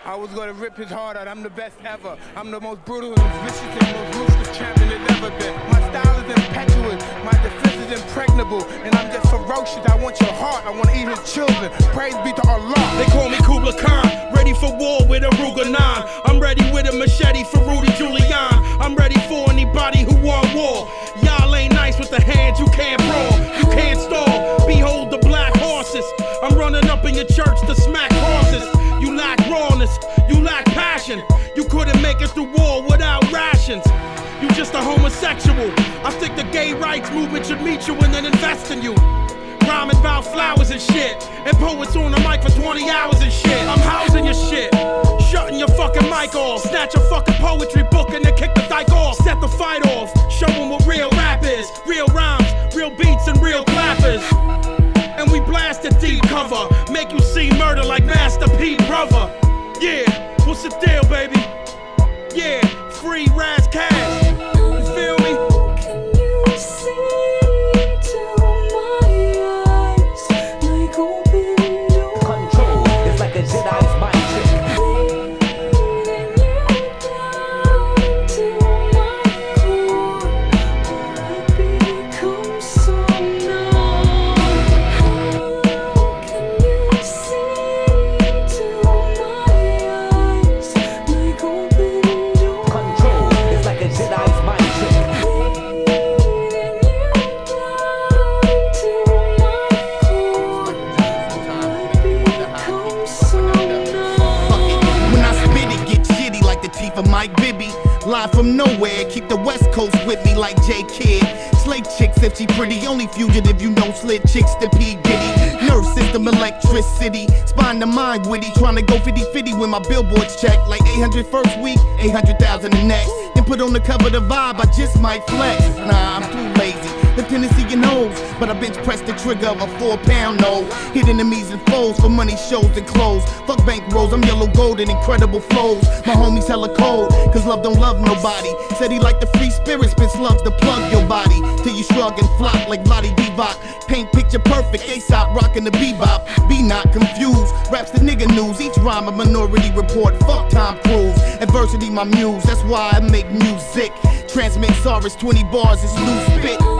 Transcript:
I was gonna rip his heart out. I'm the best ever. I'm the most brutal and vicious and most ruthless champion there's ever been. My style is impetuous, my defense is impregnable, and I'm just ferocious. I want your heart, I want to eat his children. Praise be to Allah. They call me Kubla Khan, ready for war with a Ruger 9. I'm ready with a machete for Rudy Giuliani. I'm ready for anybody who want war. Y'all ain't nice with the hands, you can't brawl, you can't stall. Behold the black horses. I'm running up in your church to smack crosses. You lack rawness, you lack passion. You couldn't make it through war without rations. You just a homosexual. I think the gay rights movement should meet you and then invest in you. Rhyming about flowers and shit, and poets on the mic for 20 hours and shit. I'm housing your shit, shutting your fucking mic off. Snatch your fucking poetry book and then kick the dyke off. Set the fight off, show them what real rap is. Real rhymes, real beats and real clappers. And we blast a deep cover, make you see murder like Master P, brother. Yeah, what's the deal, baby? Yeah, free Raz Cash. You feel me? Can you see into my eyes like open doors? Control is like a Jedi's mind trick. Leading you down to my core, where I become so numb. How can you see into my eyes like open doors? Control is like a Jedi's mind trick. Leading you down to my core, where I become so numb. When I spit it, get shitty like the teeth of Mike Bibby. Live from nowhere, keep the West Coast with me like J Kid. Slay chicks if she pretty, only fugitive you know. Slit chicks to P Diddy. Nerve system, electricity, spine to mind witty. Tryna go 50-50 when my billboards check. Like 800 first week, 800,000 the next. Then put on the cover the vibe, I just might flex. Nah, I'm too lazy. The tendency you knows, but I bench press the trigger of a 4-pound no. Hit enemies and foes for money, shows and clothes. Fuck bank rolls, I'm yellow gold and incredible flows. My homies hella cold, cause love don't love nobody. Said he like the free spirits, bitch loves to plug your body. Till you shrug and flop like Lottie Bebop. Paint picture perfect, A$AP rockin' the bebop. Be not confused, raps the nigga news. Each rhyme a Minority Report, fuck Tom Cruise. Adversity my muse, that's why I make music. Transmit Saurus 20 bars, it's loose spit.